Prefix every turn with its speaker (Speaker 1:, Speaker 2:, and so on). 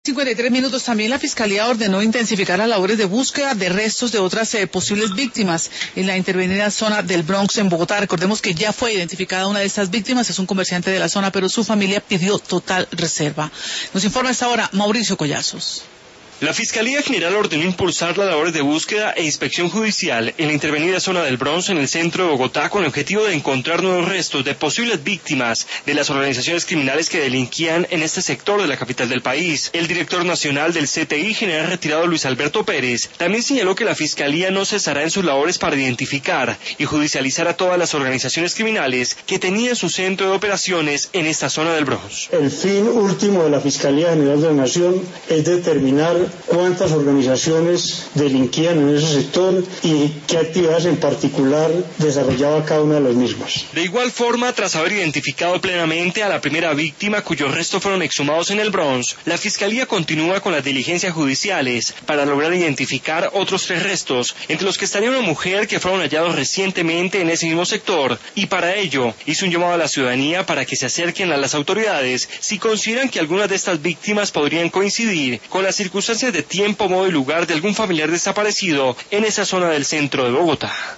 Speaker 1: 53 minutos. También la Fiscalía ordenó intensificar las labores de búsqueda de restos de otras posibles víctimas en la intervenida zona del Bronx en Bogotá. Recordemos que ya fue identificada una de estas víctimas, es un comerciante de la zona, pero su familia pidió total reserva. Nos informa a esta hora Mauricio Collazos.
Speaker 2: La Fiscalía General ordenó impulsar las labores de búsqueda e inspección judicial en la intervenida zona del Bronx en el centro de Bogotá con el objetivo de encontrar nuevos restos de posibles víctimas de las organizaciones criminales que delinquían en este sector de la capital del país. El director nacional del CTI, general retirado Luis Alberto Pérez, también señaló que la Fiscalía no cesará en sus labores para identificar y judicializar a todas las organizaciones criminales que tenían su centro de operaciones en esta zona del Bronx.
Speaker 3: El fin último de la Fiscalía General de la Nación es determinar cuántas organizaciones delinquían en ese sector y qué actividades en particular desarrollaba cada una de las mismas.
Speaker 2: De igual forma, tras haber identificado plenamente a la primera víctima cuyos restos fueron exhumados en el Bronx, la Fiscalía continúa con las diligencias judiciales para lograr identificar otros 3 restos, entre los que estaría una mujer que fueron hallados recientemente en ese mismo sector, y para ello hizo un llamado a la ciudadanía para que se acerquen a las autoridades si consideran que algunas de estas víctimas podrían coincidir con las circunstancias de tiempo, modo y lugar de algún familiar desaparecido en esa zona del centro de Bogotá.